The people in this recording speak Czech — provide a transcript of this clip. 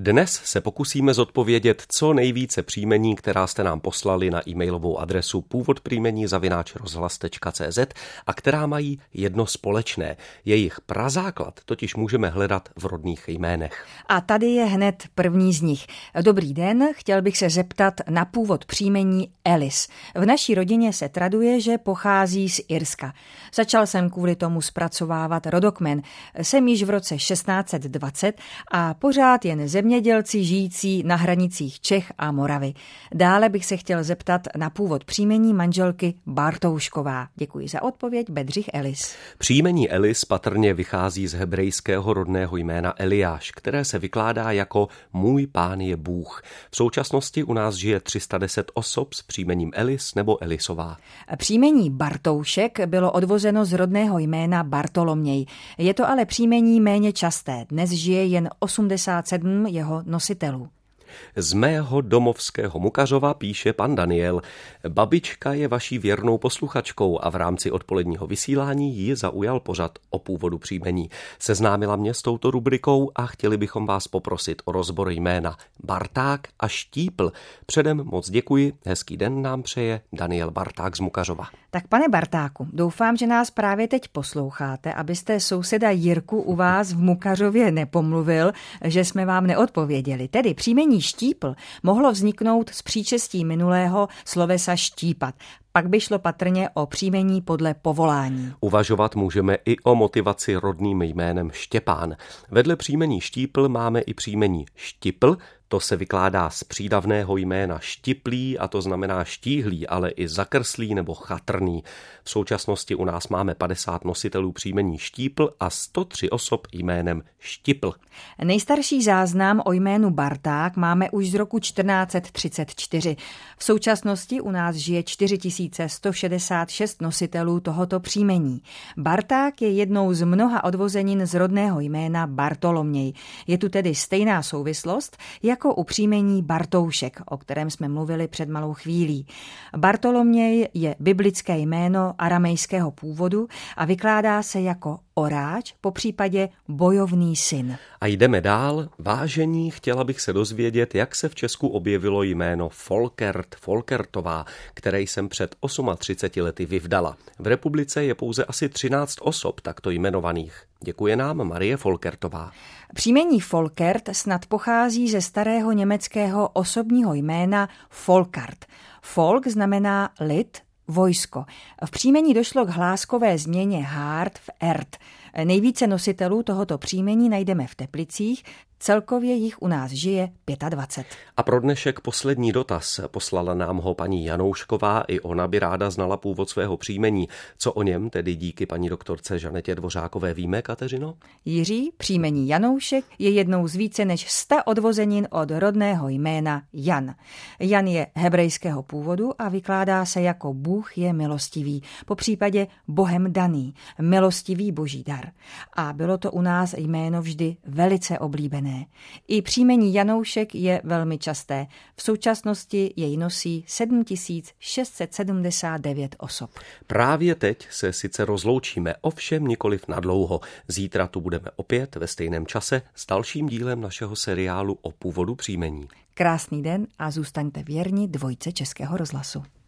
Dnes se pokusíme zodpovědět co nejvíce příjmení, která jste nám poslali na e-mailovou adresu původpříjmení@rozhlas.cz a která mají jedno společné. Jejich prazáklad totiž můžeme hledat v rodných jménech. A tady je hned první z nich. Dobrý den, chtěl bych se zeptat na původ příjmení Ellis. V naší rodině se traduje, že pochází z Irska. Začal jsem kvůli tomu zpracovávat rodokmen. Jsem již v roce 1620 a pořád jen zemědělci žijící na hranicích Čech a Moravy. Dále bych se chtěl zeptat na původ příjmení manželky Bartoušková. Děkuji za odpověď, Bedřich Ellis. Příjmení Ellis patrně vychází z hebrejského rodného jména Eliáš, které se vykládá jako Můj pán je Bůh. V současnosti u nás žije 310 osob s příjmením Ellis nebo Ellisová. Příjmení Bartoušek bylo odvozeno z rodného jména Bartoloměj. Je to ale příjmení méně časté. Dnes žije jen 87 jeho nositelů. Z mého domovského Mukařova píše pan Daniel. Babička je vaší věrnou posluchačkou a v rámci odpoledního vysílání ji zaujal pořad o původu příjmení. Seznámila mě s touto rubrikou a chtěli bychom vás poprosit o rozbor jména Barták a Štípl. Předem moc děkuji, hezký den nám přeje Daniel Barták z Mukařova. Tak pane Bartáku, doufám, že nás právě teď posloucháte, abyste souseda Jirku u vás v Mukařově nepomluvil, že jsme vám neodpověděli. Tedy příjmení Štípl mohlo vzniknout z příčestí minulého slovesa štípat. Pak by šlo patrně o příjmení podle povolání. Uvažovat můžeme i o motivaci rodným jménem Štěpán. Vedle příjmení Štípl máme i příjmení Štipl. To se vykládá z přídavného jména štiplý a to znamená štíhlý, ale i zakrslý nebo chatrný. V současnosti u nás máme 50 nositelů příjmení Štípl a 103 osob jménem Štipl. Nejstarší záznam o jménu Barták máme už z roku 1434. V současnosti u nás žije 4166 nositelů tohoto příjmení. Barták je jednou z mnoha odvozenin z rodného jména Bartoloměj. Je tu tedy stejná souvislost jako u příjmení Bartoušek, o kterém jsme mluvili před malou chvílí. Bartoloměj je biblické jméno aramejského původu a vykládá se jako oráč, popřípadě bojovný syn. A jdeme dál. Vážení, chtěla bych se dozvědět, jak se v Česku objevilo jméno Folkertová, které jsem před 38 lety vyvdala. V republice je pouze asi 13 osob takto jmenovaných. Děkuje nám Marie Folkertová. Příjmení Folkert snad pochází ze starého německého osobního jména Volkart. Volk znamená lid, vojsko. V příjmení došlo k hláskové změně hard v ert. Nejvíce nositelů tohoto příjmení najdeme v Teplicích, celkově jich u nás žije 25. A pro dnešek poslední dotaz. Poslala nám ho paní Janoušková, i ona by ráda znala původ svého příjmení. Co o něm tedy díky paní doktorce Žanetě Dvořákové víme, Kateřino? Jiří, příjmení Janoušek, je jednou z více než 100 odvozenin od rodného jména Jan. Jan je hebrejského původu a vykládá se jako Bůh je milostivý, popřípadě Bohem daný, milostivý boží dar. A bylo to u nás jméno vždy velice oblíbené. I příjmení Janoušek je velmi časté. V současnosti jej nosí 7679 osob. Právě teď se sice rozloučíme, ovšem nikoliv nadlouho. Zítra tu budeme opět ve stejném čase s dalším dílem našeho seriálu o původu příjmení. Krásný den a zůstaňte věrni dvojce Českého rozhlasu.